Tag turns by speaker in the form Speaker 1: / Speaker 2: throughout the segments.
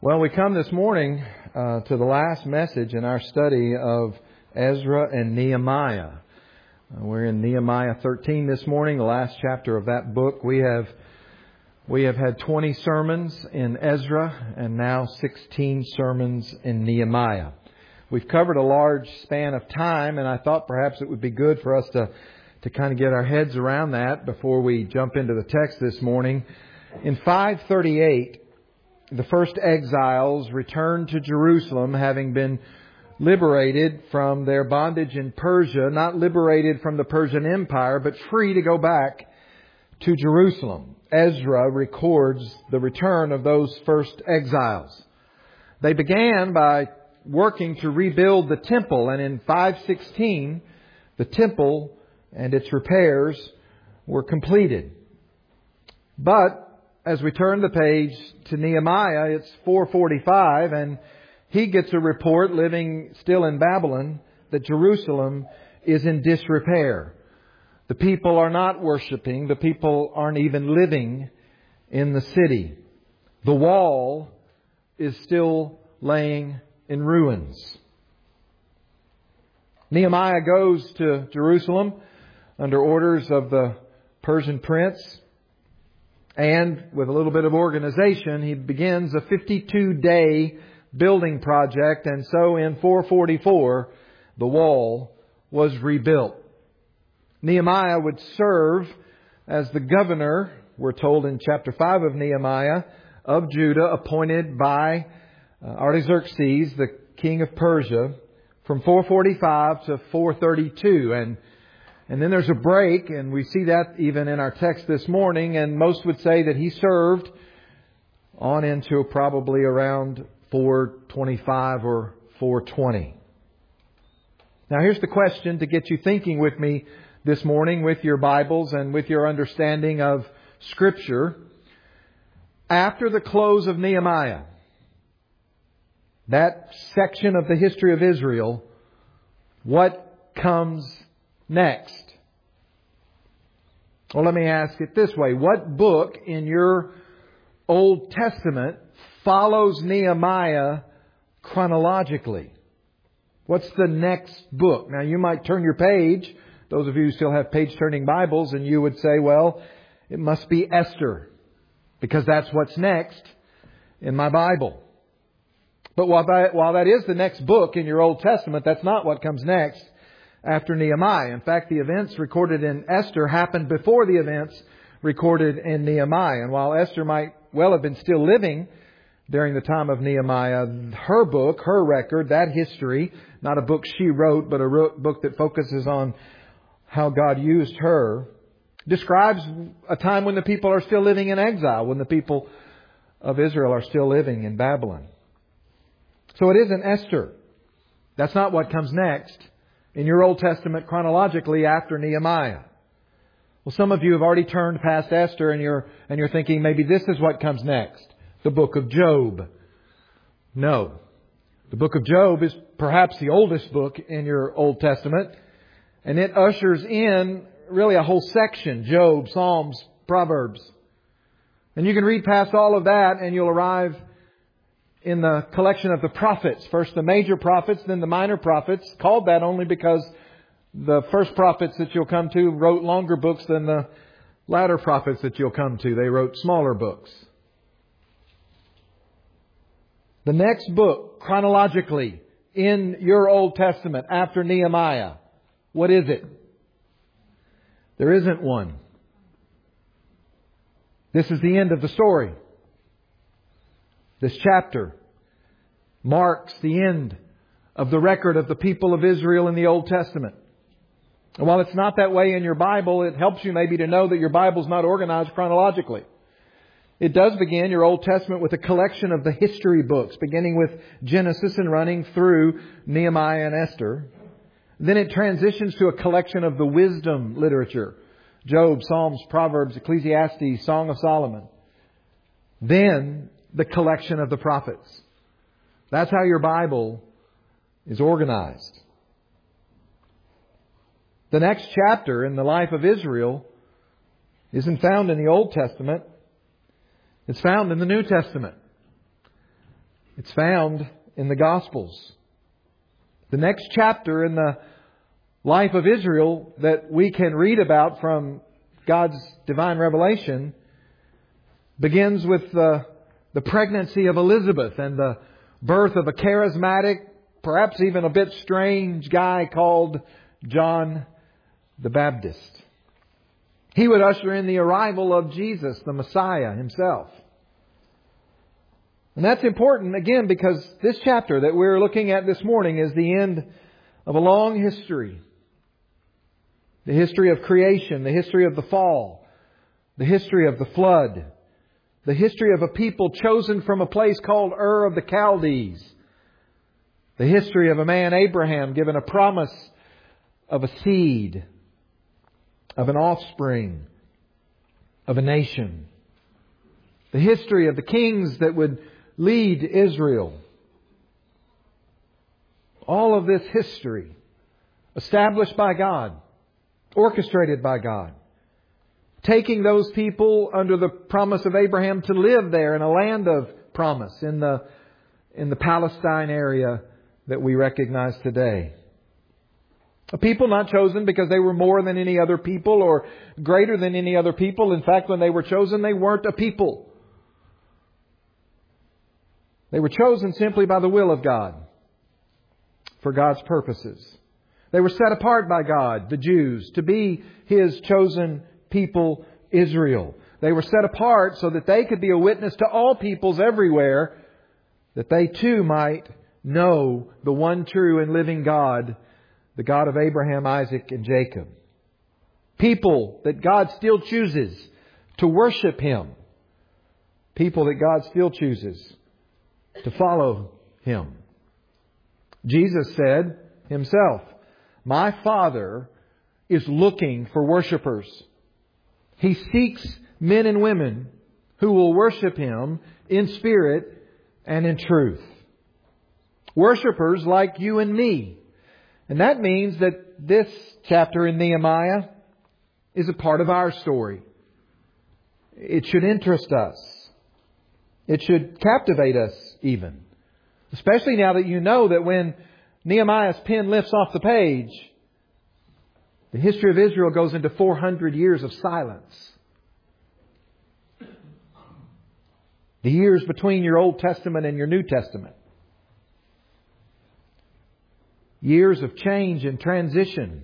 Speaker 1: Well, we come this morning to the last message in our study of Ezra and Nehemiah. We're in Nehemiah 13 this morning, the last chapter of that book. We have had 20 sermons in Ezra and now 16 sermons in Nehemiah. We've covered a large span of time, and I thought perhaps it would be good for us to kind of get our heads around that before we jump into the text this morning. In 538, the first exiles returned to Jerusalem, having been liberated from their bondage in Persia, not liberated from the Persian Empire, but free to go back to Jerusalem. Ezra records the return of those first exiles. They began by working to rebuild the temple, and in 516, the temple and its repairs were completed. But as we turn the page to Nehemiah, it's 445, and he gets a report, living still in Babylon, that Jerusalem is in disrepair. The people are not worshiping. The people aren't even living in the city. The wall is still laying in ruins. Nehemiah goes to Jerusalem under orders of the Persian prince. And with a little bit of organization, he begins a 52-day building project. And so in 444, the wall was rebuilt. Nehemiah would serve as the governor, we're told in chapter 5 of Nehemiah, of Judah, appointed by Artaxerxes, the king of Persia, from 445 to 432. And then there's a break, and we see that even in our text this morning, and most would say that he served on into probably around 425 or 420. Now here's the question to get you thinking with me this morning with your Bibles and with your understanding of Scripture. After the close of Nehemiah, that section of the history of Israel, what comes next? Well, let me ask it this way. What book in your Old Testament follows Nehemiah chronologically? What's the next book? Now, you might turn your page, those of you who still have page-turning Bibles, and you would say, well, it must be Esther, because that's what's next in my Bible. But while that is the next book in your Old Testament, that's not what comes next after Nehemiah. In fact, the events recorded in Esther happened before the events recorded in Nehemiah. And while Esther might well have been still living during the time of Nehemiah, her book, her record, that history, not a book she wrote, but a book that focuses on how God used her, describes a time when the people are still living in exile, when the people of Israel are still living in Babylon. So it isn't Esther. That's not what comes next in your Old Testament chronologically after Nehemiah. Well, some of you have already turned past Esther and you're thinking maybe this is what comes next. The book of Job. No. The book of Job is perhaps the oldest book in your Old Testament, and it ushers in really a whole section. Job, Psalms, Proverbs. And you can read past all of that and you'll arrive in the collection of the prophets. First the major prophets, then the minor prophets. Called that only because the first prophets that you'll come to wrote longer books than the latter prophets that you'll come to. They wrote smaller books. The next book, chronologically, in your Old Testament after Nehemiah, what is it? There isn't one. This is the end of the story. This chapter marks the end of the record of the people of Israel in the Old Testament. And while it's not that way in your Bible, it helps you maybe to know that your Bible's not organized chronologically. It does begin your Old Testament with a collection of the history books, beginning with Genesis and running through Nehemiah and Esther. Then it transitions to a collection of the wisdom literature. Job, Psalms, Proverbs, Ecclesiastes, Song of Solomon. Then the collection of the prophets. That's how your Bible is organized. The next chapter in the life of Israel isn't found in the Old Testament. It's found in the New Testament. It's found in the Gospels. The next chapter in the life of Israel that we can read about from God's divine revelation begins with the pregnancy of Elizabeth and the birth of a charismatic, perhaps even a bit strange guy called John the Baptist. He would usher in the arrival of Jesus, the Messiah himself. And that's important, again, because this chapter that we're looking at this morning is the end of a long history. The history of creation, the history of the fall, the history of the flood, the history of a people chosen from a place called Ur of the Chaldees, the history of a man, Abraham, given a promise of a seed, of an offspring, of a nation, the history of the kings that would lead Israel. All of this history established by God, orchestrated by God, taking those people under the promise of Abraham to live there in a land of promise in the Palestine area that we recognize today. A people not chosen because they were more than any other people or greater than any other people. In fact, when they were chosen, they weren't a people. They were chosen simply by the will of God for God's purposes. They were set apart by God, the Jews, to be His chosen people, Israel. They were set apart so that they could be a witness to all peoples everywhere, that they too might know the one true and living God, the God of Abraham, Isaac, and Jacob. People that God still chooses to worship Him. People that God still chooses to follow Him. Jesus said Himself, "My Father is looking for worshipers. He seeks men and women who will worship Him in spirit and in truth." Worshipers like you and me. And that means that this chapter in Nehemiah is a part of our story. It should interest us. It should captivate us even. Especially now that you know that when Nehemiah's pen lifts off the page, the history of Israel goes into 400 years of silence. The years between your Old Testament and your New Testament. Years of change and transition.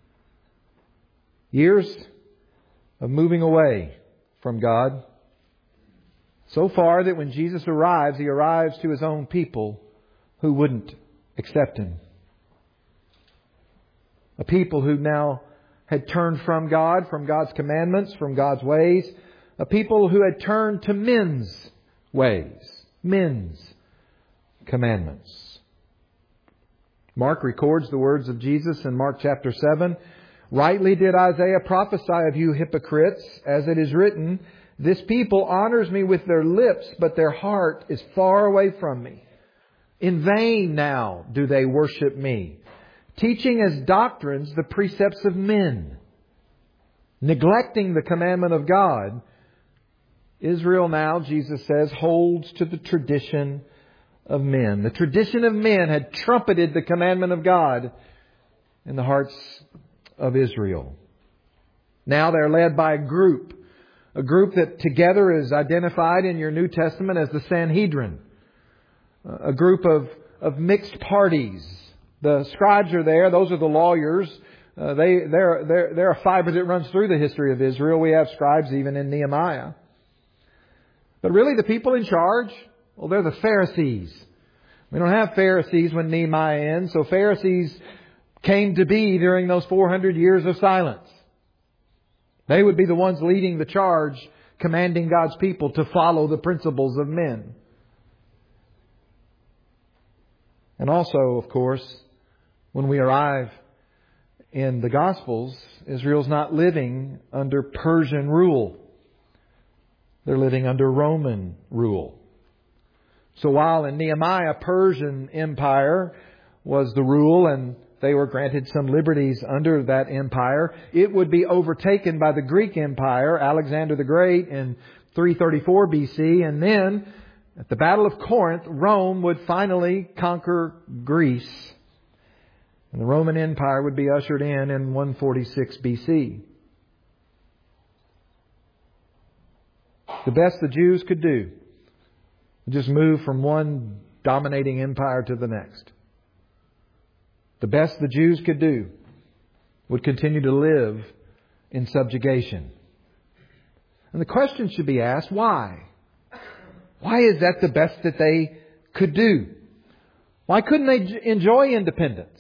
Speaker 1: Years of moving away from God. So far that when Jesus arrives, He arrives to His own people who wouldn't accept Him. A people who now had turned from God, from God's commandments, from God's ways. A people who had turned to men's ways, men's commandments. Mark records the words of Jesus in Mark chapter 7. "Rightly did Isaiah prophesy of you hypocrites, as it is written, 'This people honors me with their lips, but their heart is far away from me. In vain now do they worship me, teaching as doctrines the precepts of men.'" Neglecting the commandment of God, Israel now, Jesus says, holds to the tradition of men. The tradition of men had trumpeted the commandment of God in the hearts of Israel. Now they're led by a group that together is identified in your New Testament as the Sanhedrin. A group of mixed parties. The scribes are there. Those are the lawyers. They're a fiber that runs through the history of Israel. We have scribes even in Nehemiah. But really the people in charge, well, they're the Pharisees. We don't have Pharisees when Nehemiah ends, so Pharisees came to be during those 400 years of silence. They would be the ones leading the charge, commanding God's people to follow the principles of men. And also, of course, when we arrive in the Gospels, Israel's not living under Persian rule. They're living under Roman rule. So while in Nehemiah, Persian Empire was the rule and they were granted some liberties under that empire, it would be overtaken by the Greek Empire, Alexander the Great in 334 BC, and then At the Battle of Corinth, Rome would finally conquer Greece. And the Roman Empire would be ushered in 146 BC. The best the Jews could do, just move from one dominating empire to the next. The best the Jews could do would continue to live in subjugation. And the question should be asked, why? Why is that the best that they could do? Why couldn't they enjoy independence?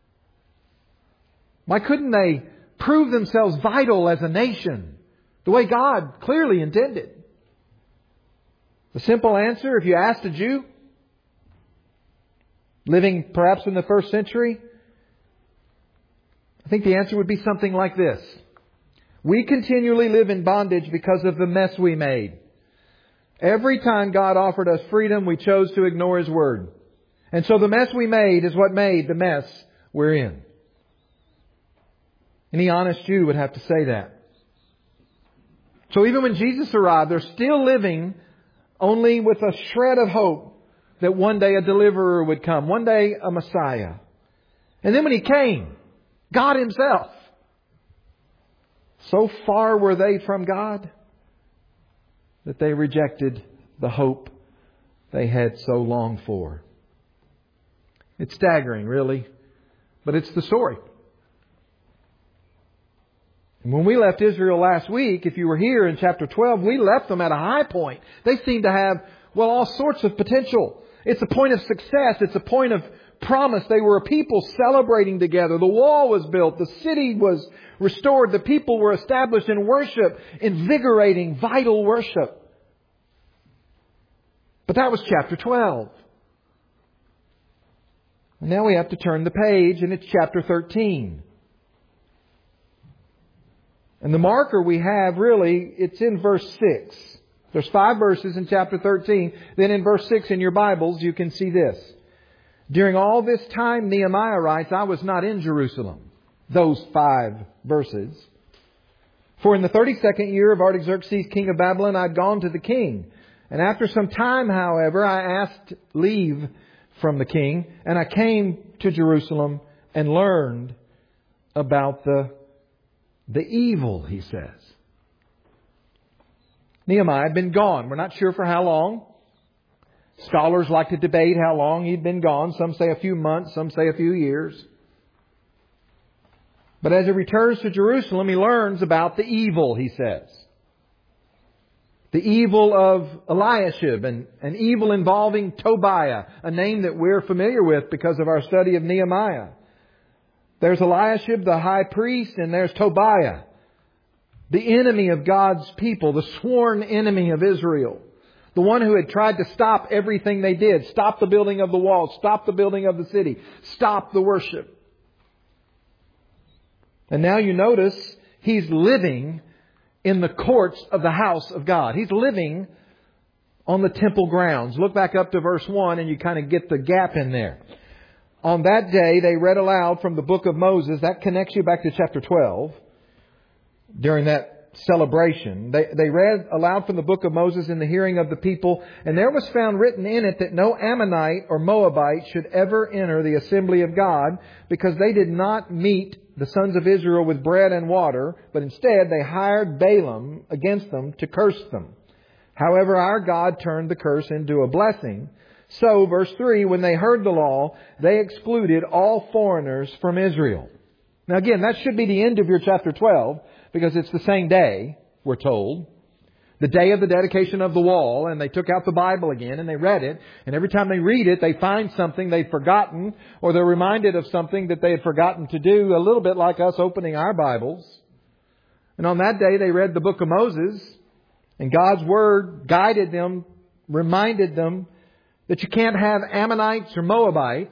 Speaker 1: Why couldn't they prove themselves vital as a nation the way God clearly intended? The simple answer, if you asked a Jew living perhaps in the first century, I think the answer would be something like this. We continually live in bondage because of the mess we made. Every time God offered us freedom, we chose to ignore His Word. And so the mess we made is what made the mess we're in. Any honest Jew would have to say that. So even when Jesus arrived, they're still living only with a shred of hope that one day a deliverer would come. One day a Messiah. And then when He came, God Himself. So far were they from God that they rejected the hope they had so longed for. It's staggering, really. But it's the story. And when we left Israel last week, if you were here in chapter 12, we left them at a high point. They seemed to have, all sorts of potential. It's a point of success. It's a point of promise. They were a people celebrating together. The wall was built. The city was restored. The people were established in worship, invigorating, vital worship. But that was chapter 12. And now we have to turn the page, and it's chapter 13. And the marker we have, really, it's in verse 6. There's 5 verses in chapter 13. Then in verse 6 in your Bibles, you can see this. During all this time, Nehemiah writes, I was not in Jerusalem. Those 5 verses. For in the 32nd year of Artaxerxes, king of Babylon, I'd gone to the king. And after some time, however, I asked leave from the king. And I came to Jerusalem and learned about the evil, he says. Nehemiah had been gone. We're not sure for how long. Scholars like to debate how long he'd been gone. Some say a few months, some say a few years. But as he returns to Jerusalem, he learns about the evil, he says. The evil of Eliashib, and an evil involving Tobiah, a name that we're familiar with because of our study of Nehemiah. There's Eliashib, the high priest, and there's Tobiah, the enemy of God's people, the sworn enemy of Israel. The one who had tried to stop everything they did. Stop the building of the wall. Stop the building of the city. Stop the worship. And now you notice he's living in the courts of the house of God. He's living on the temple grounds. Look back up to verse 1 and you kind of get the gap in there. On that day, they read aloud from the book of Moses. That connects you back to chapter 12. During that celebration, they read aloud from the book of Moses in the hearing of the people. And there was found written in it that no Ammonite or Moabite should ever enter the assembly of God, because they did not meet the sons of Israel with bread and water, but instead they hired Balaam against them to curse them. However, our God turned the curse into a blessing. So, verse 3, when they heard the law, they excluded all foreigners from Israel. Now again, that should be the end of your chapter 12, because it's the same day, we're told. The day of the dedication of the wall, and they took out the Bible again and they read it. And every time they read it, they find something they'd forgotten, or they're reminded of something that they had forgotten to do, a little bit like us opening our Bibles. And on that day, they read the book of Moses, and God's Word guided them, reminded them that you can't have Ammonites or Moabites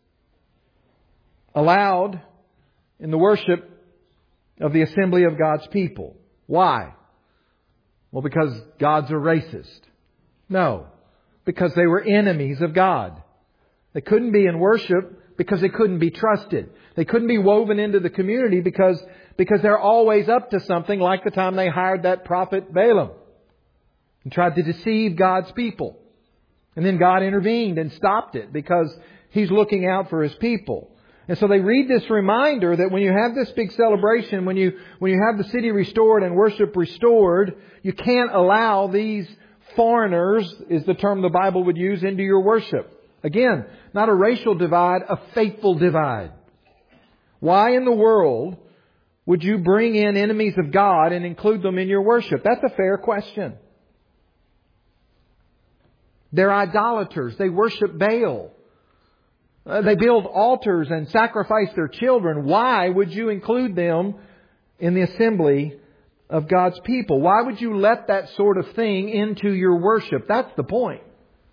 Speaker 1: allowed in the worship of the assembly of God's people. Why? Well, because God's a racist. No, because they were enemies of God. They couldn't be in worship because they couldn't be trusted. They couldn't be woven into the community because they're always up to something, like the time they hired that prophet Balaam and tried to deceive God's people. And then God intervened and stopped it because He's looking out for His people. And so they read this reminder that when you have this big celebration, when you have the city restored and worship restored, you can't allow these foreigners, is the term the Bible would use, into your worship. Again, not a racial divide, a faithful divide. Why in the world would you bring in enemies of God and include them in your worship? That's a fair question. They're idolaters. They worship Baal. They build altars and sacrifice their children. Why would you include them in the assembly of God's people? Why would you let that sort of thing into your worship? That's the point.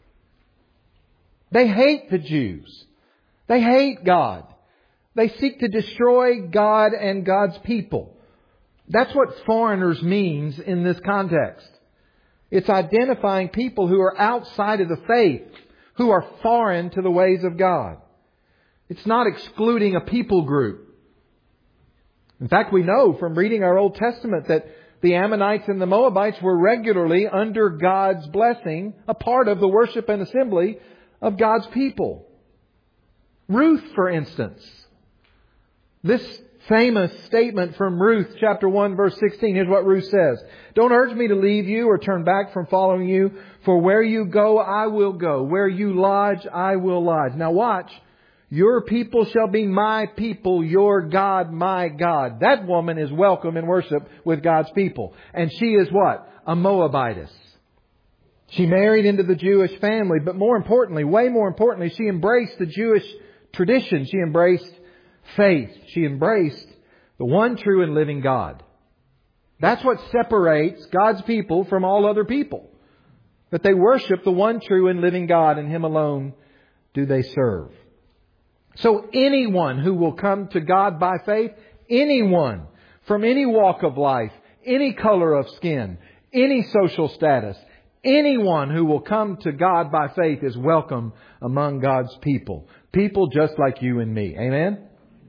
Speaker 1: They hate the Jews. They hate God. They seek to destroy God and God's people. That's what foreigners means in this context. It's identifying people who are outside of the faith, who are foreign to the ways of God. It's not excluding a people group. In fact, we know from reading our Old Testament that the Ammonites and the Moabites were regularly under God's blessing, a part of the worship and assembly of God's people. Ruth, for instance. This famous statement from Ruth chapter 1 verse 16. Here's what Ruth says. Don't urge me to leave you or turn back from following you. For where you go, I will go. Where you lodge, I will lodge. Now watch. Your people shall be my people. Your God, my God. That woman is welcome in worship with God's people. And she is what? A Moabitess. She married into the Jewish family. But more importantly, way more importantly, she embraced the Jewish tradition. She embraced faith. She embraced the one true and living God. That's what separates God's people from all other people. That they worship the one true and living God, and Him alone do they serve. So anyone who will come to God by faith, anyone from any walk of life, any color of skin, any social status, anyone who will come to God by faith is welcome among God's people. People just like you and me. Amen?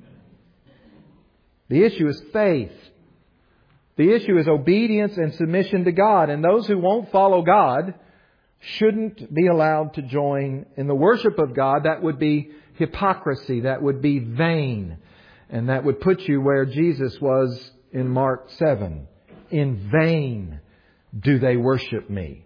Speaker 1: The issue is faith. The issue is obedience and submission to God. And those who won't follow God shouldn't be allowed to join in the worship of God. That would be hypocrisy. That would be vain. And that would put you where Jesus was in Mark 7. In vain do they worship me.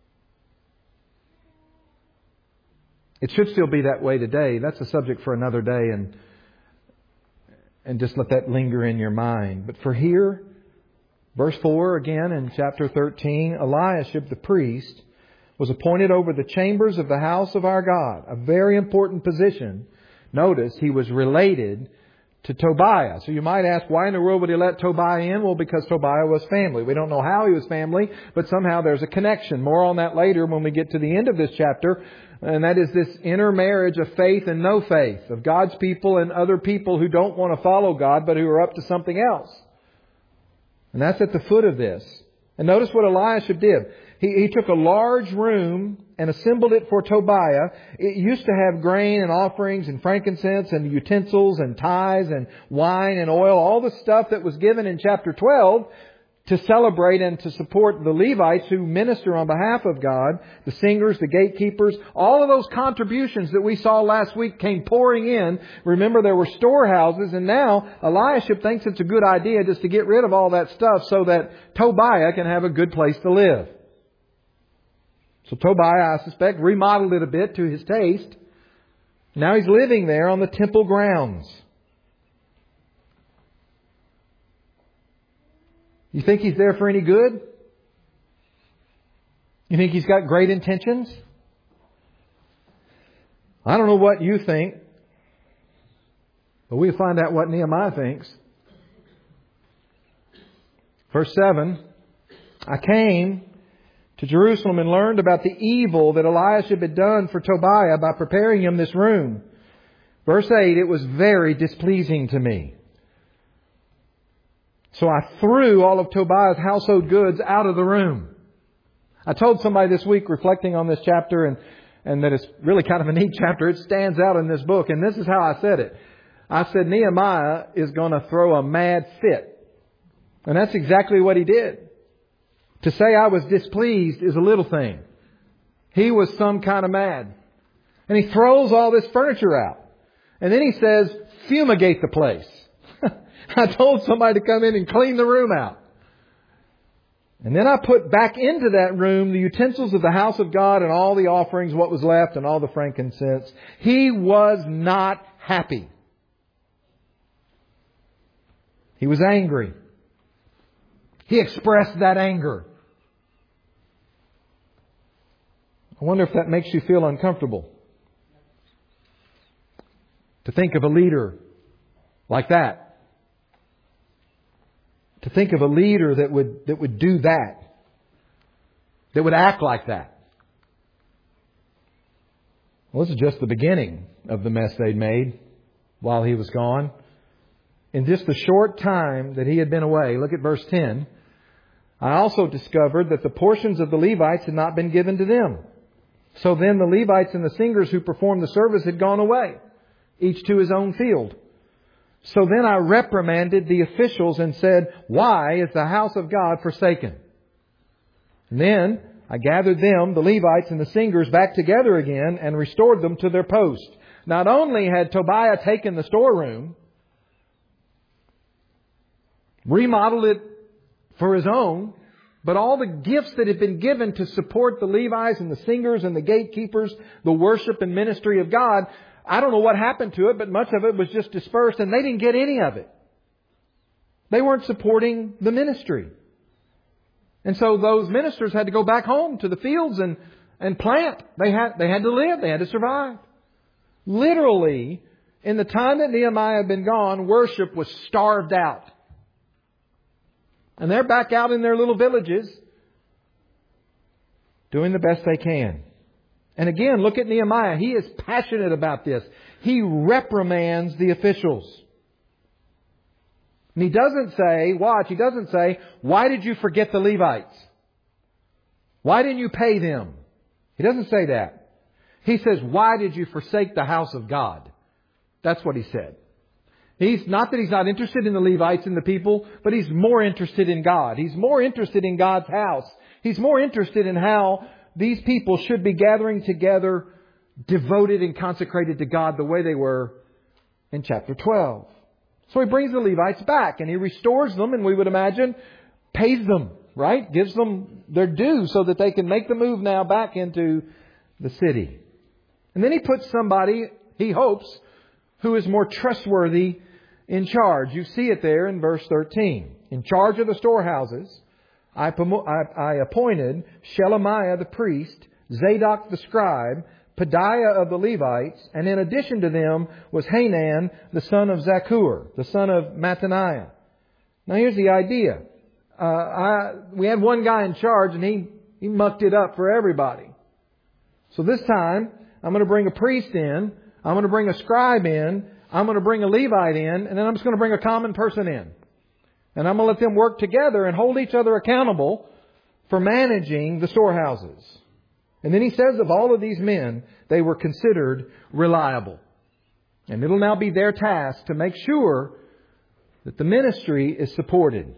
Speaker 1: It should still be that way today. That's a subject for another day, and just let that linger in your mind. But for here, verse 4 again in chapter 13, Eliashib the priest was appointed over the chambers of the house of our God. A very important position. Notice he was related to Tobiah. So you might ask, why in the world would he let Tobiah in? Well, because Tobiah was family. We don't know how he was family, but somehow there's a connection. More on that later when we get to the end of this chapter. And that is this intermarriage of faith and no faith, of God's people and other people who don't want to follow God, but who are up to something else. And that's at the foot of this. And notice what Eliashib did. He took a large room and assembled it for Tobiah. It used to have grain and offerings and frankincense and utensils and tithes and wine and oil. All the stuff that was given in chapter 12 to celebrate and to support the Levites who minister on behalf of God. The singers, the gatekeepers. All of those contributions that we saw last week came pouring in. Remember, there were storehouses, and now Eliashib thinks it's a good idea just to get rid of all that stuff so that Tobiah can have a good place to live. So Tobiah, I suspect, remodeled it a bit to his taste. Now he's living there on the temple grounds. You think he's there for any good? You think he's got great intentions? I don't know what you think, but we'll find out what Nehemiah thinks. Verse 7, I came to Jerusalem and learned about the evil that Eliashib had done for Tobiah by preparing him this room. Verse 8, it was very displeasing to me. So I threw all of Tobiah's household goods out of the room. I told somebody this week, reflecting on this chapter, and that it's really kind of a neat chapter. It stands out in this book. And this is how I said it. I said, Nehemiah is going to throw a mad fit. And that's exactly what he did. To say I was displeased is a little thing. He was some kind of mad. And he throws all this furniture out. And then he says, fumigate the place. I told somebody to come in and clean the room out. And then I put back into that room the utensils of the house of God and all the offerings, what was left, and all the frankincense. He was not happy. He was angry. He expressed that anger. I wonder if that makes you feel uncomfortable. To think of a leader like that. To think of a leader that would do that. That would act like that. Well, this is just the beginning of the mess they'd made while he was gone. In just the short time that he had been away, look at verse 10. I also discovered that the portions of the Levites had not been given to them. So then the Levites and the singers who performed the service had gone away, each to his own field. So then I reprimanded the officials and said, why is the house of God forsaken? And then I gathered them, the Levites and the singers, back together again and restored them to their post. Not only had Tobiah taken the storeroom, remodeled it for his own, but all the gifts that had been given to support the Levites and the singers and the gatekeepers, the worship and ministry of God, I don't know what happened to it, but much of it was just dispersed and they didn't get any of it. They weren't supporting the ministry. And so those ministers had to go back home to the fields and plant. They had to live. They had to survive. Literally, in the time that Nehemiah had been gone, worship was starved out. And they're back out in their little villages doing the best they can. And again, look at Nehemiah. He is passionate about this. He reprimands the officials. And he doesn't say, why did you forget the Levites? Why didn't you pay them? He doesn't say that. He says, why did you forsake the house of God? That's what he said. He's not that he's not interested in the Levites and the people, but he's more interested in God. He's more interested in God's house. He's more interested in how these people should be gathering together, devoted and consecrated to God the way they were in chapter 12. So he brings the Levites back and he restores them, and we would imagine pays them, right? Gives them their due so that they can make the move now back into the city. And then he puts somebody, he hopes, who is more trustworthy in charge. You see it there in verse 13. In charge of the storehouses, I appointed Shelemiah the priest, Zadok the scribe, Pedaiah of the Levites, and in addition to them was Hanan, the son of Zakkur, the son of Mattaniah. Now here's the idea. We had one guy in charge and he mucked it up for everybody. So this time, I'm going to bring a priest in, I'm going to bring a scribe in, I'm going to bring a Levite in, and then I'm just going to bring a common person in. And I'm going to let them work together and hold each other accountable for managing the storehouses. And then he says of all of these men, they were considered reliable. And it'll now be their task to make sure that the ministry is supported.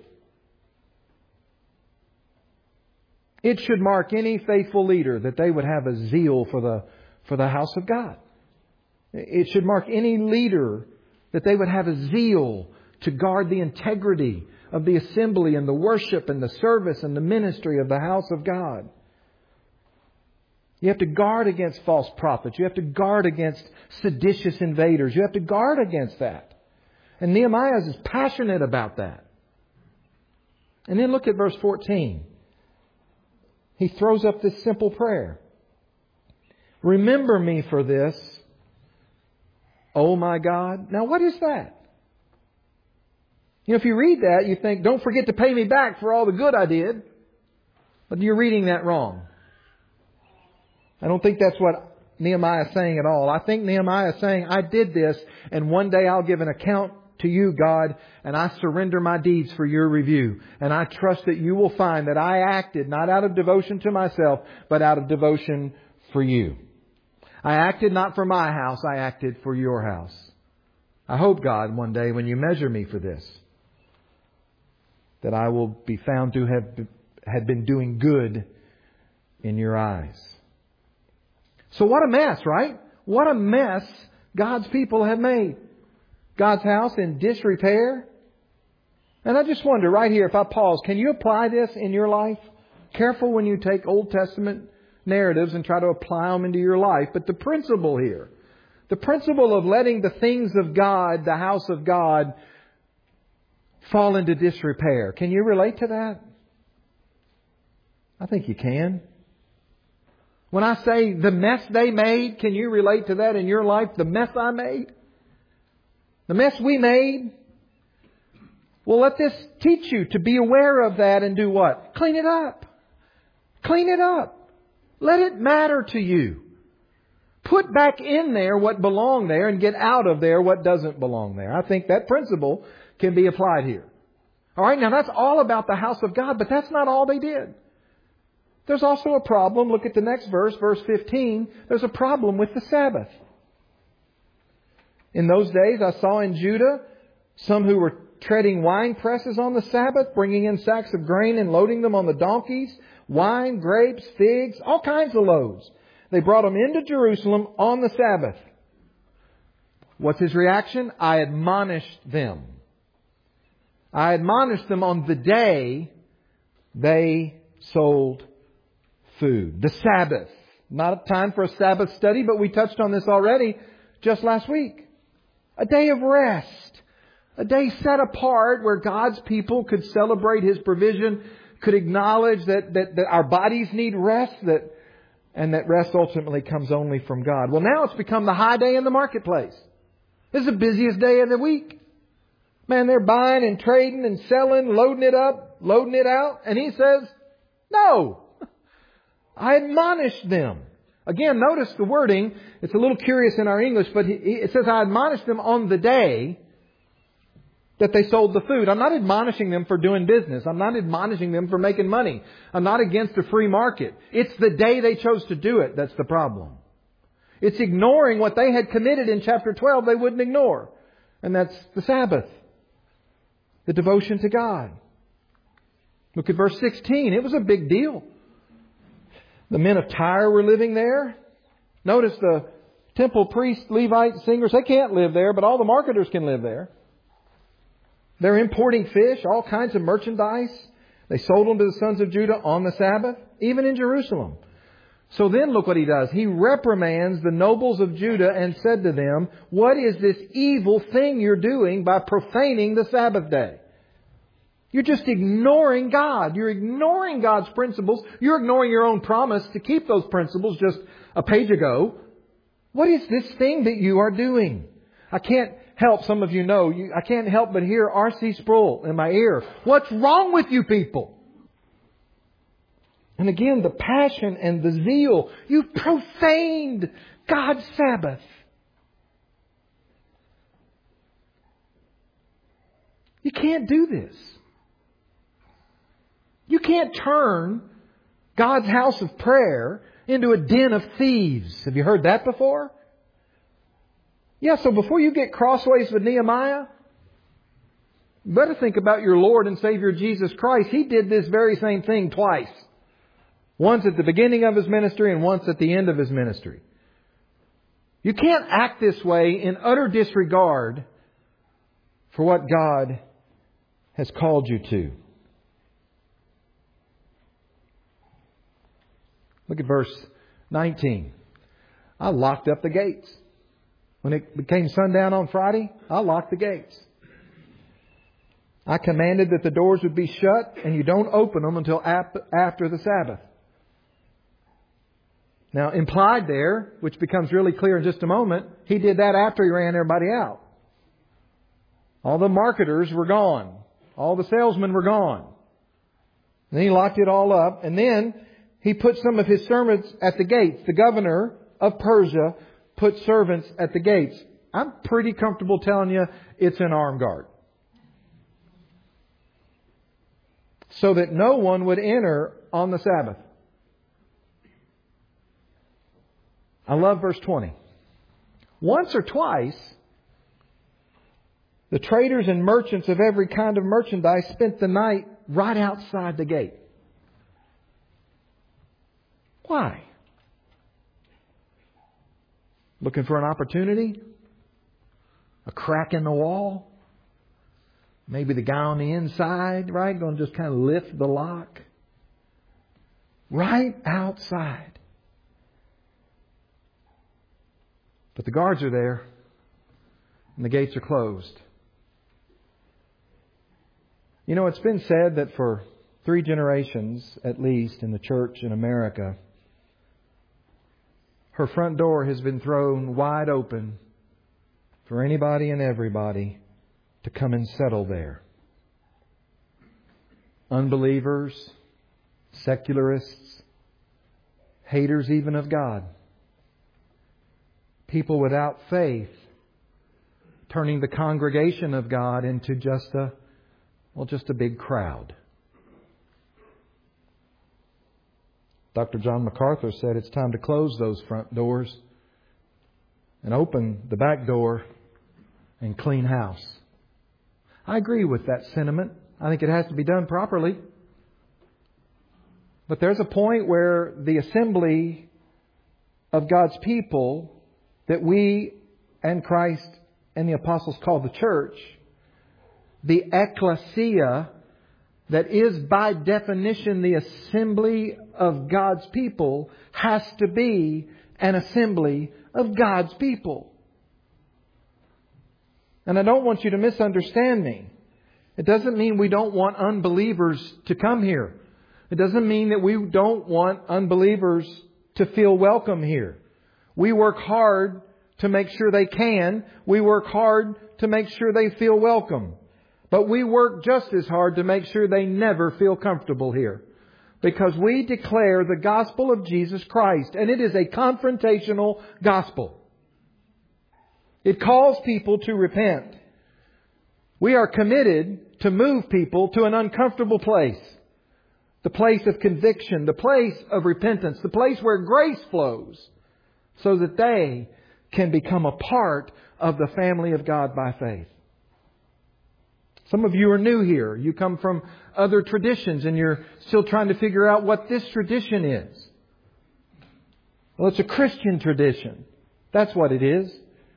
Speaker 1: It should mark any faithful leader that they would have a zeal for the house of God. It should mark any leader that they would have a zeal to guard the integrity of the assembly and the worship and the service and the ministry of the house of God. You have to guard against false prophets. You have to guard against seditious invaders. You have to guard against that. And Nehemiah is passionate about that. And then look at verse 14. He throws up this simple prayer. Remember me for this, oh my God. Now what is that? You know, if you read that, you think, don't forget to pay me back for all the good I did. But you're reading that wrong. I don't think that's what Nehemiah is saying at all. I think Nehemiah is saying, I did this, and one day I'll give an account to you, God, and I surrender my deeds for your review. And I trust that you will find that I acted not out of devotion to myself, but out of devotion for you. I acted not for my house, I acted for your house. I hope, God, one day when you measure me for this, that I will be found to have been doing good in your eyes. So what a mess, right? What a mess God's people have made. God's house in disrepair. And I just wonder right here, if I pause, can you apply this in your life? Careful when you take Old Testament narratives and try to apply them into your life. But the principle here, the principle of letting the things of God, the house of God, fall into disrepair. Can you relate to that? I think you can. When I say the mess they made, can you relate to that in your life? The mess I made? The mess we made? Well, let this teach you to be aware of that and do what? Clean it up. Clean it up. Let it matter to you. Put back in there what belonged there and get out of there what doesn't belong there. I think that principle can be applied here. All right, now that's all about the house of God, but that's not all they did. There's also a problem. Look at the next verse, verse 15. There's a problem with the Sabbath. In those days, I saw in Judah some who were treading wine presses on the Sabbath, bringing in sacks of grain and loading them on the donkeys, wine, grapes, figs, all kinds of loads. They brought them into Jerusalem on the Sabbath. What's his reaction? I admonished them. I admonished them on the day they sold food. The Sabbath. Not a time for a Sabbath study, but we touched on this already just last week. A day of rest. A day set apart where God's people could celebrate His provision, could acknowledge that our bodies need rest, and that rest ultimately comes only from God. Well, now it's become the high day in the marketplace. This is the busiest day of the week. Man, they're buying and trading and selling, loading it up, loading it out. And He says, no. I admonished them. Again, notice the wording. It's a little curious in our English, but it says, I admonished them on the day that they sold the food. I'm not admonishing them for doing business. I'm not admonishing them for making money. I'm not against a free market. It's the day they chose to do it that's the problem. It's ignoring what they had committed in chapter 12 they wouldn't ignore. And that's the Sabbath. The devotion to God. Look at verse 16. It was a big deal. The men of Tyre were living there. Notice the temple priests, Levites, singers, they can't live there, but all the marketers can live there. They're importing fish, all kinds of merchandise. They sold them to the sons of Judah on the Sabbath, even in Jerusalem. So then look what he does. He reprimands the nobles of Judah and said to them, what is this evil thing you're doing by profaning the Sabbath day? You're just ignoring God. You're ignoring God's principles. You're ignoring your own promise to keep those principles just a page ago. What is this thing that you are doing? I can't help, some of you know, I can't help but hear R.C. Sproul in my ear. What's wrong with you people? And again, the passion and the zeal. You've profaned God's Sabbath. You can't do this. You can't turn God's house of prayer into a den of thieves. Have you heard that before? Yeah, so before you get crossways with Nehemiah, you better think about your Lord and Savior Jesus Christ. He did this very same thing twice. Once at the beginning of His ministry and once at the end of His ministry. You can't act this way in utter disregard for what God has called you to. Look at verse 19. I locked up the gates. When it became sundown on Friday, I locked the gates. I commanded that the doors would be shut and you don't open them until after the Sabbath. Now, implied there, which becomes really clear in just a moment, He did that after He ran everybody out. All the marketers were gone. All the salesmen were gone. Then He locked it all up. And then He put some of His servants at the gates. The governor of Persia put servants at the gates. I'm pretty comfortable telling you it's an armed guard. So that no one would enter on the Sabbath. I love verse 20. Once or twice, the traders and merchants of every kind of merchandise spent the night right outside the gate. Why? Looking for an opportunity? A crack in the wall? Maybe the guy on the inside, right? Going to just kind of lift the lock. Right outside. But the guards are there. And the gates are closed. You know, it's been said that for 3 generations, at least, in the church in America, her front door has been thrown wide open for anybody and everybody to come and settle there. Unbelievers, secularists, haters even of God, people without faith, turning the congregation of God into just a big crowd. Dr. John MacArthur said it's time to close those front doors and open the back door and clean house. I agree with that sentiment. I think it has to be done properly. But there's a point where the assembly of God's people that we and Christ and the apostles call the church, the ecclesia, that is by definition the assembly of God's people, has to be an assembly of God's people. And I don't want you to misunderstand me. It doesn't mean we don't want unbelievers to come here. It doesn't mean that we don't want unbelievers to feel welcome here. We work hard to make sure they can. We work hard to make sure they feel welcome. But we work just as hard to make sure they never feel comfortable here. Because we declare the gospel of Jesus Christ. And it is a confrontational gospel. It calls people to repent. We are committed to move people to an uncomfortable place. The place of conviction. The place of repentance. The place where grace flows. So that they can become a part of the family of God by faith. Some of you are new here. You come from other traditions and you're still trying to figure out what this tradition is. Well, it's a Christian tradition. That's what it is.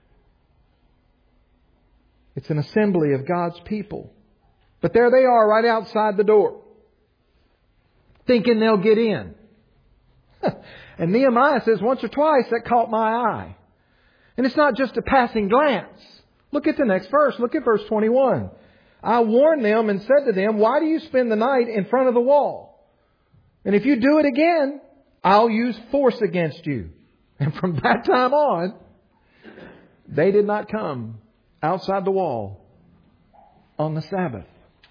Speaker 1: It's an assembly of God's people. But there they are right outside the door, thinking they'll get in. And Nehemiah says once or twice that caught my eye. And it's not just a passing glance. Look at the next verse. Look at verse 21. I warned them and said to them, why do you spend the night in front of the wall? And if you do it again, I'll use force against you. And from that time on, they did not come outside the wall on the Sabbath.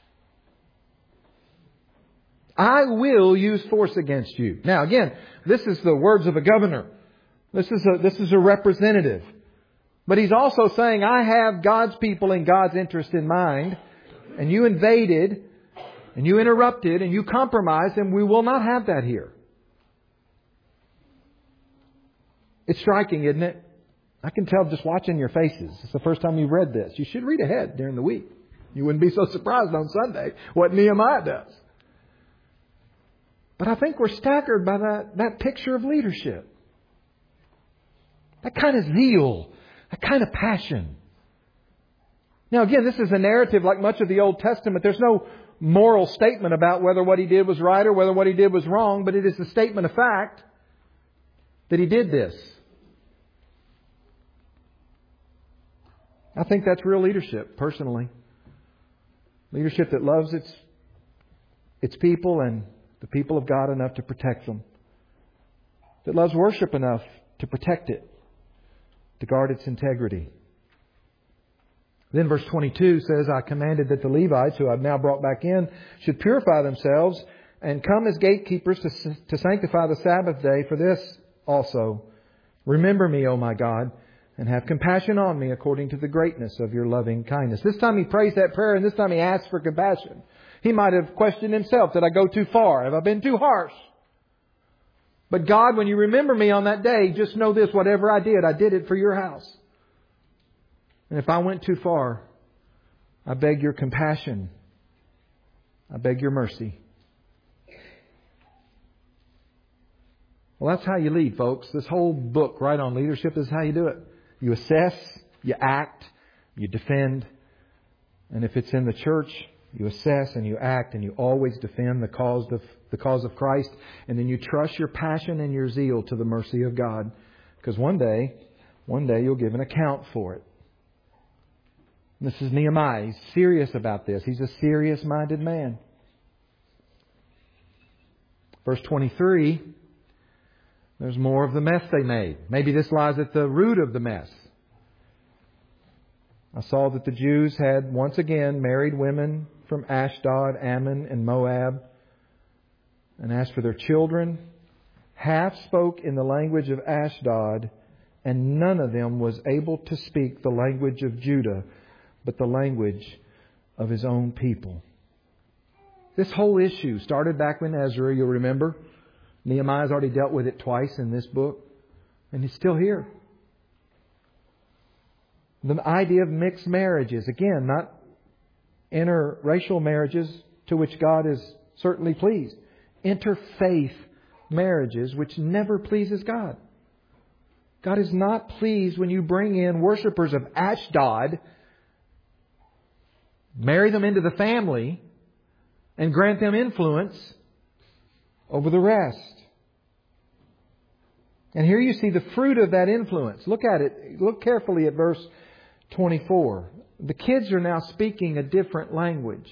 Speaker 1: I will use force against you. Now again, this is the words of a governor. This is a representative. But he's also saying, I have God's people and God's interest in mind. And you invaded, and you interrupted, and you compromised, and we will not have that here. It's striking, isn't it? I can tell just watching your faces. It's the first time you've read this. You should read ahead during the week. You wouldn't be so surprised on Sunday what Nehemiah does. But I think we're staggered by that picture of leadership. That kind of zeal. That kind of passion. Now again, this is a narrative like much of the Old Testament. There's no moral statement about whether what he did was right or whether what he did was wrong, but it is a statement of fact that he did this. I think that's real leadership, personally. Leadership that loves its people and the people of God enough to protect them. That loves worship enough to protect it, to guard its integrity. Then verse 22 says, I commanded that the Levites, who I've now brought back in, should purify themselves and come as gatekeepers to sanctify the Sabbath day. For this also, remember me, O my God, and have compassion on me according to the greatness of your loving kindness. This time he prays that prayer, and this time he asks for compassion. He might have questioned himself, did I go too far? Have I been too harsh? But God, when you remember me on that day, just know this, whatever I did it for your house. And if I went too far, I beg your compassion. I beg your mercy. Well, that's how you lead, folks. This whole book, right on leadership, is how you do it. You assess, you act, you defend. And if it's in the church, you assess and you act and you always defend the cause of Christ. And then you trust your passion and your zeal to the mercy of God. Because one day you'll give an account for it. This is Nehemiah. He's serious about this. He's a serious-minded man. Verse 23, there's more of the mess they made. Maybe this lies at the root of the mess. I saw that the Jews had once again married women from Ashdod, Ammon, and Moab. And as for their children, half spoke in the language of Ashdod, and none of them was able to speak the language of Judah, but the language of his own people. This whole issue started back when Ezra, you'll remember. Nehemiah's already dealt with it twice in this book, and it's still here. The idea of mixed marriages, again, not interracial marriages, to which God is certainly pleased. Interfaith marriages, which never pleases God. God is not pleased when you bring in worshipers of Ashdod, marry them into the family, and grant them influence over the rest. And here you see the fruit of that influence. Look at it. Look carefully at verse 24. The kids are now speaking a different language.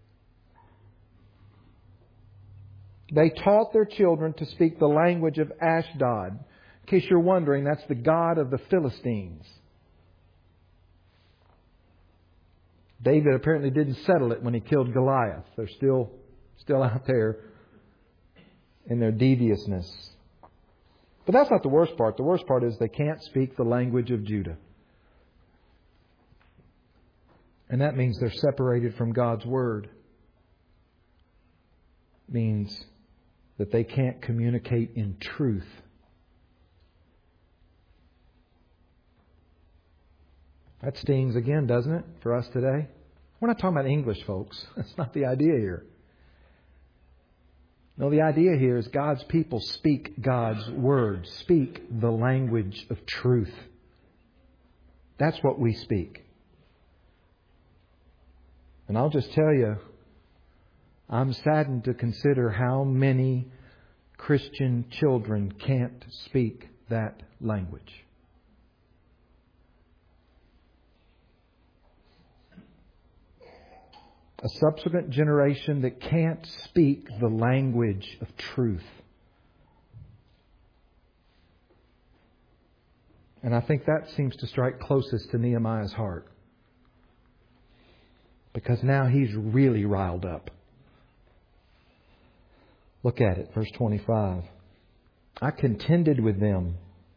Speaker 1: They taught their children to speak the language of Ashdod. In case you're wondering, that's the god of the Philistines. David apparently didn't settle it when he killed Goliath. They're still out there in their deviousness. But that's not the worst part. The worst part is they can't speak the language of Judah. And that means they're separated from God's Word. It means that they can't communicate in truth. That stings again, doesn't it, for us today? We're not talking about English, folks. That's not the idea here. No, the idea here is God's people speak God's Word. Speak the language of truth. That's what we speak. And I'll just tell you, I'm saddened to consider how many Christian children can't speak that language. A subsequent generation that can't speak the language of truth. And I think that seems to strike closest to Nehemiah's heart. Because now he's really riled up. Look at it, verse 25. I contended with them.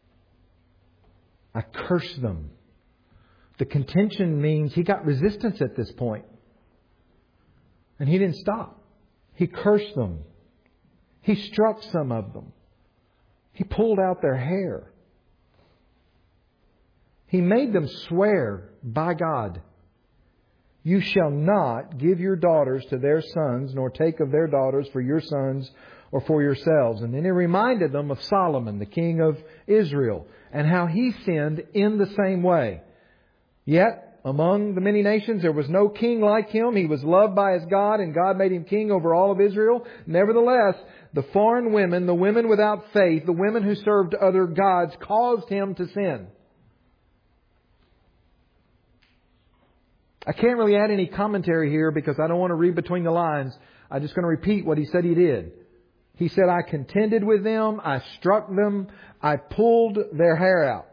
Speaker 1: I cursed them. The contention means he got resistance at this point. And he didn't stop. He cursed them. He struck some of them. He pulled out their hair. He made them swear by God, you shall not give your daughters to their sons, nor take of their daughters for your sons or for yourselves. And then he reminded them of Solomon, the king of Israel, and how he sinned in the same way. Yet, among the many nations, there was no king like him. He was loved by his God, and God made him king over all of Israel. Nevertheless, the foreign women, the women without faith, the women who served other gods, caused him to sin. I can't really add any commentary here because I don't want to read between the lines. I'm just going to repeat what he said he did. He said, I contended with them, I struck them, I pulled their hair out.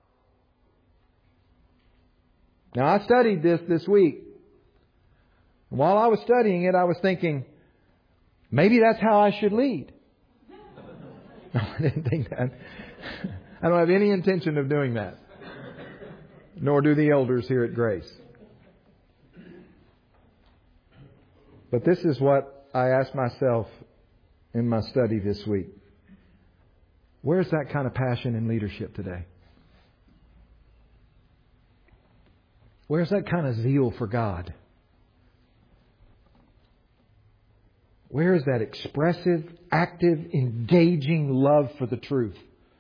Speaker 1: Now, I studied this week. While I was studying it, I was thinking, maybe that's how I should lead. No, I didn't think that. I don't have any intention of doing that. Nor do the elders here at Grace. But this is what I asked myself in my study this week. Where's that kind of passion in leadership today? Where's that kind of zeal for God? Where is that expressive, active, engaging love for the truth?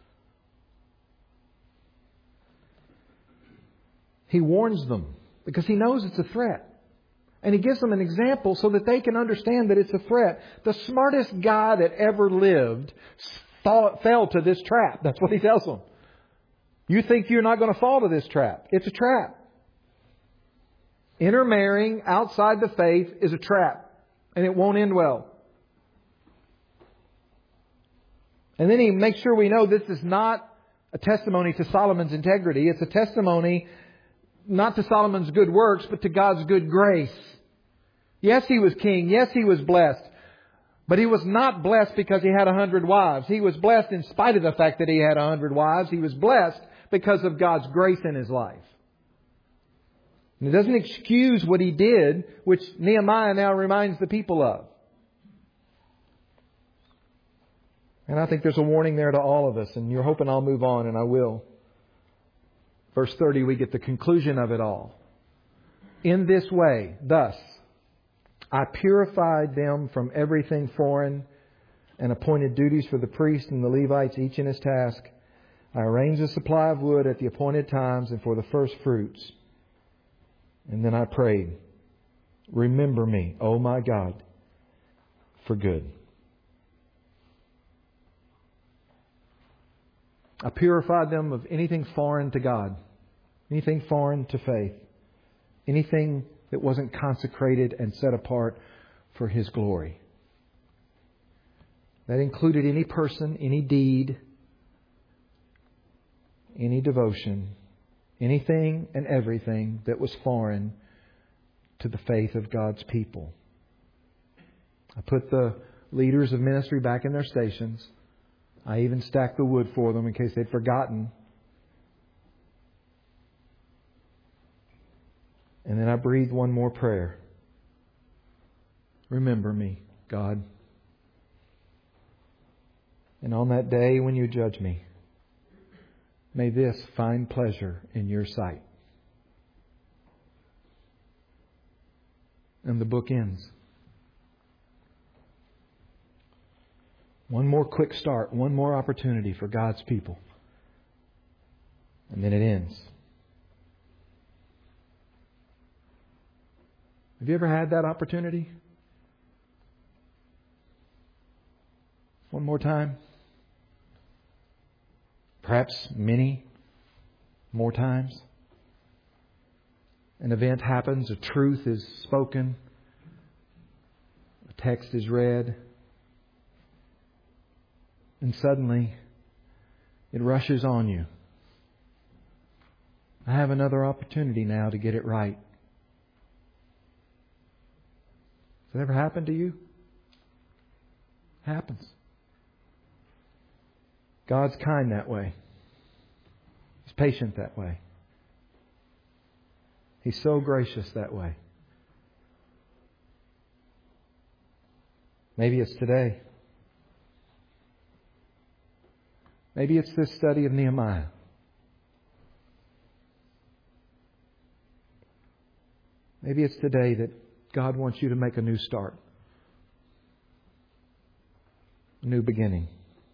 Speaker 1: He warns them because He knows it's a threat. And He gives them an example so that they can understand that it's a threat. The smartest guy that ever lived fell to this trap. That's what He tells them. You think you're not going to fall to this trap. It's a trap. Intermarrying outside the faith is a trap. And it won't end well. And then He makes sure we know this is not a testimony to Solomon's integrity. It's a testimony not to Solomon's good works, but to God's good grace. Yes, he was king. Yes, he was blessed. But he was not blessed because he had 100 wives. He was blessed in spite of the fact that he had 100 wives. He was blessed because of God's grace in his life. And it doesn't excuse what he did, which Nehemiah now reminds the people of. And I think there's a warning there to all of us. And you're hoping I'll move on, and I will. Verse 30, we get the conclusion of it all. In this way, thus, I purified them from everything foreign and appointed duties for the priests and the Levites, each in his task. I arranged the supply of wood at the appointed times and for the first fruits. And then I prayed, remember me, O my God, for good. I purified them of anything foreign to God, anything foreign to faith, anything that wasn't consecrated and set apart for His glory. That included any person, any deed, any devotion, anything and everything that was foreign to the faith of God's people. I put the leaders of ministry back in their stations. I even stacked the wood for them in case they'd forgotten. And then I breathed one more prayer. Remember me, God. And on that day when you judge me, may this find pleasure in your sight. And the book ends. One more quick start, one more opportunity for God's people. And then it ends. Have you ever had that opportunity? One more time? Perhaps many more times? An event happens, a truth is spoken, a text is read, and suddenly it rushes on you. I have another opportunity now to get it right. Has that ever happened to you? It happens. God's kind that way. He's patient that way. He's so gracious that way. Maybe it's today. Maybe it's this study of Nehemiah. Maybe it's today that God wants you to make a new start. A new beginning.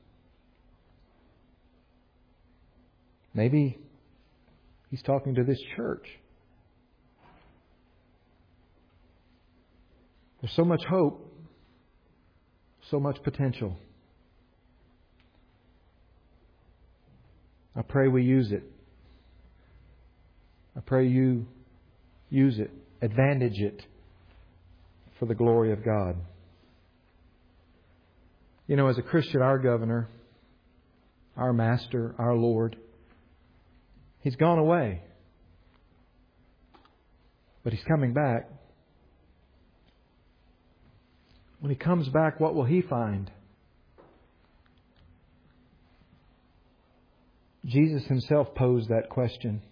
Speaker 1: Maybe He's talking to this church. There's so much hope, so much potential. I pray we use it. I pray you use it, advantage it for the glory of God. You know, as a Christian, our governor, our master, our Lord, He's gone away. But He's coming back. When He comes back, what will He find? Jesus Himself posed that question.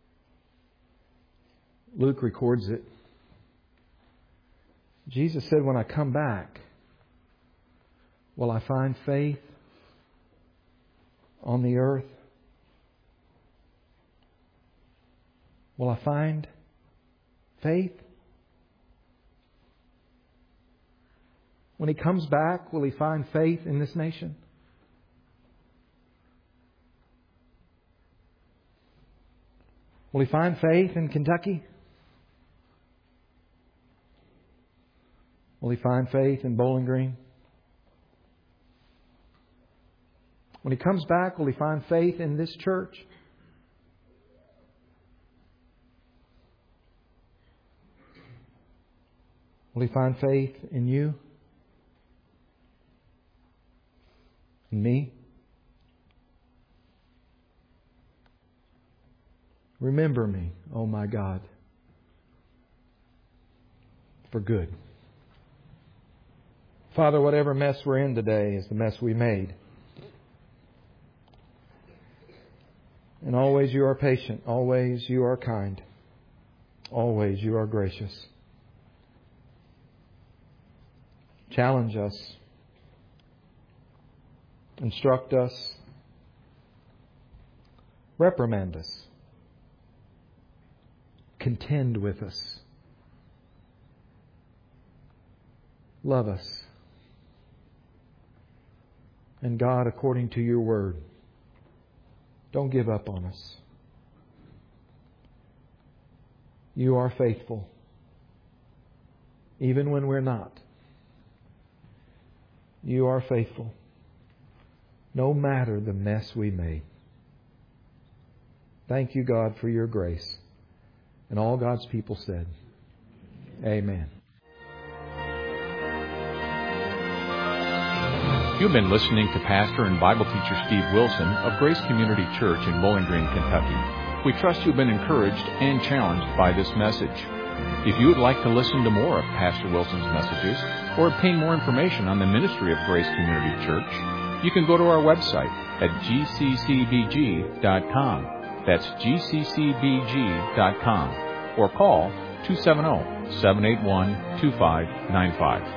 Speaker 1: Luke records it. Jesus said, when I come back, will I find faith on the earth? Will I find faith? When He comes back, will He find faith in this nation? Will He find faith in Kentucky? Will He find faith in Bowling Green? When He comes back, will He find faith in this church? Will He find faith in you? In me? Remember me, oh my God, for good. Father, whatever mess we're in today is the mess we made. And always You are patient. Always You are kind. Always You are gracious. Challenge us. Instruct us. Reprimand us. Contend with us. Love us. And God, according to Your Word, don't give up on us. You are faithful, even when we're not. You are faithful, no matter the mess we made. Thank You, God, for Your grace. And all God's people said, Amen.
Speaker 2: You've been listening to Pastor and Bible teacher Steve Wilson of Grace Community Church in Bowling Green, Kentucky. We trust you've been encouraged and challenged by this message. If you would like to listen to more of Pastor Wilson's messages or obtain more information on the ministry of Grace Community Church, you can go to our website at gccbg.com. That's gccbg.com. Or call 270-781-2595.